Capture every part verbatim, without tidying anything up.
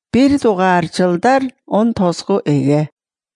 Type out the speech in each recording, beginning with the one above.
Bir doğar жылдар он тосқу эге.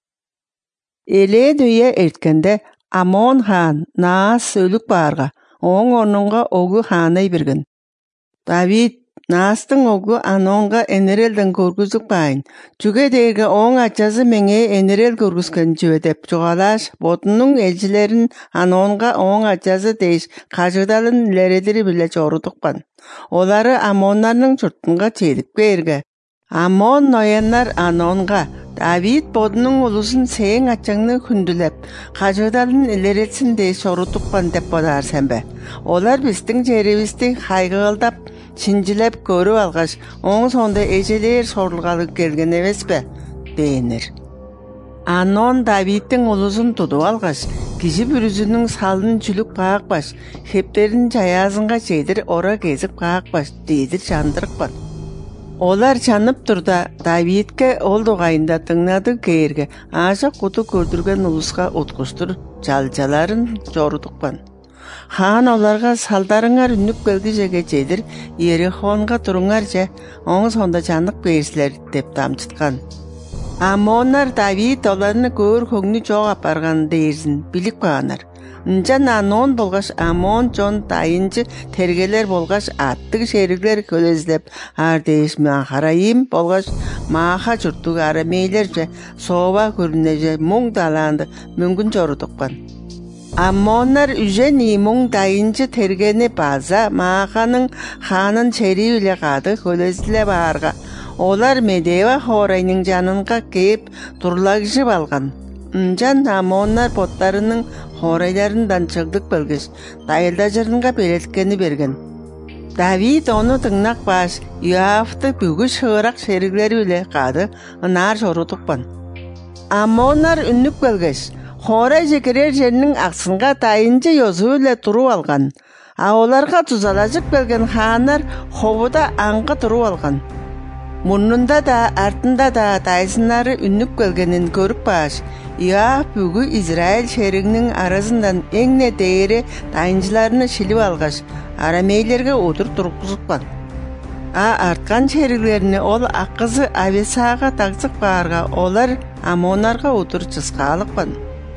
Эле дүйе эрткенде Амон хан Наас өлүк барға, оң орнунга огу ханай берген. Давид Наастың огу Анонга энерелден көргүзүк байын. Жүге дейге оң ачасы меңе энерел көргүзген жөе деп жоғалаш, ботунун элчилерин Анонга оң ачасы дейш кажыдалын лередири биле жорудукпан. Олары Амоннарның жұртынға чедип берге. Амон нояннар Анонга Давид бодунун улусын сең ачаңны хүндүлеп, кажыдалын леретсин дейш жорудукпан деп бодар сенбе. Олар биздин жерибизди хайгылдап, шинжилеп көрүп алгаш, оң сонда эжелер сорулгалы келген эмеспи? Дейнер. Анон Давидтин улусын тудуп алгаш, киши бүрүзүнүн салын жүлүк каакпаш, хептерин жаязынга жедир ора кезип каакпаш, дейдир жандырыкпан. Олар жанып турда Давидке ол дугайында тыңнады кейерге, аша куту көрдүрген улуска уткуштур жалжаларын жорудукпан. Хан оларға салдарыңар үнүп келги жеге жедир, Ерихонга туруңар же, оң сонда жанық берсілер деп дамчыткан. Амоннар Давид оларыны көр көңнү жок апарган дейсин билик баганар. Нжан Анон болгаш Амон жон дайынчы тергелер болгаш аттык шериглер көлөзлеп, ар дейш Махарайым болгаш Маха журттук арамейлер же, Соба көрүнө же, Муң даланды мүмкүн жорудукпан. Амоннар үжен имуң дайынчы тергени база Маханың ханын чери үле кады көлөзлеп арга. Олар Медева хорайның жанынга кеп турлагышып алган. Нжан Амоннар боттарының хорайларындан чыгдык белгиш, дайылда жырынга белеткени берген. Давид оны тыңнак баш, Иоавты бүгү шыгырак шериглери үле кады, ынар жорудукпан. Амоннар үннүк белгиш, хорай жекерер жерінің ақсынға дайынчы йозу үле туруп алган. А оларга тузалажып келген ханар ховуда аңга туруп алган. Мурнунда да, артында да дайсынары үннүк келгенин көрүп баш, Иоав бүгү Израиль шеригинин арасынан эңне дейери дайынчыларыны шилип алгаш, арамейлерге отур тургузукпан. А арткан шериглерини ол аккызы Ависага тагсык баарга, олар Амонарга отур чыскалыкпан.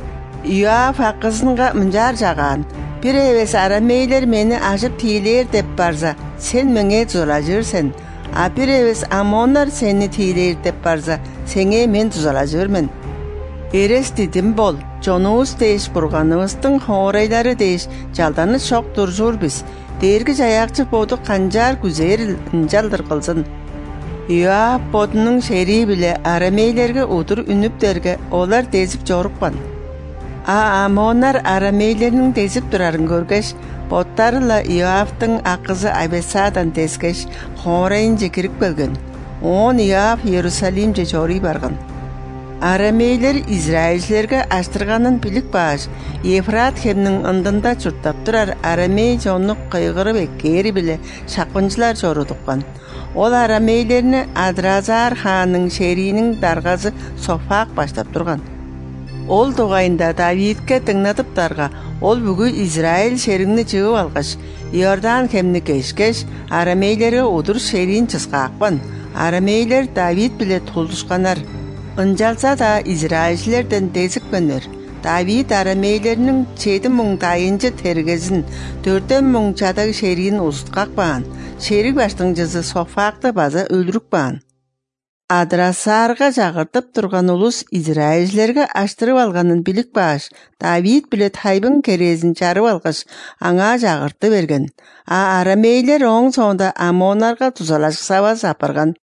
Иоав аккызынга мынжар жаган, бир эвес арамейлер мени ашып тийлер деп барса, сен меңе тузалажырсен. А бир эвес Амоннар сени тийлер деп барса, сеңе мен тузалажырмын. Эрес дидим бол, жонуыз дейш бурганыбыздың хорайлары дейш жалданы шок туржур биз. Дерги жаякчы боду канжар күзерил ынжалдыр кылсын. Иоав бодунун шери биле арамейлерге утур үнүптерге олар дезип жорукпан. А Амоннар арамейлерinin дезип турарын көргеш, боттарыла Иоавтың акызы Ависадан тескеш хорайын жекирип келген. Он Иоав Иерусалимже жорий барган. Арамейлер Израильлерге аштырганын билик баш, Ефрат хемнин ындында чуртап турар арамей жонук кыйгырып эккери биле шакынчылар жорудуккан. Ол арамейлерини Адразар ханын шеринин даргазы Софак баштап турган. Ол дугайында Давидке тыңнатыптарга, ол бүгү Израиль шеригини жыгып алгаш, Иордан хемни кешкеш, арамейлерге удур шерин чыскакпан. Арамейлер Давид биле тулдушканар. Ынжалса да Израильлерден дезикпенер. Давид арамейлерinin жети муң дайынчы тергезин, төртөн муң чадаг шерин узуткак баан. Шерик баштың жызы Софакты база өлдүрүк баан. Адрасарга жагыртып турган улус Израильлерге аштырып алганын билик баш. Давид биле Тайбын керезин чарып алгаш, аңа жагырты берген. А арамейлер оң сонда Амонарга тузалашып сабас апарган.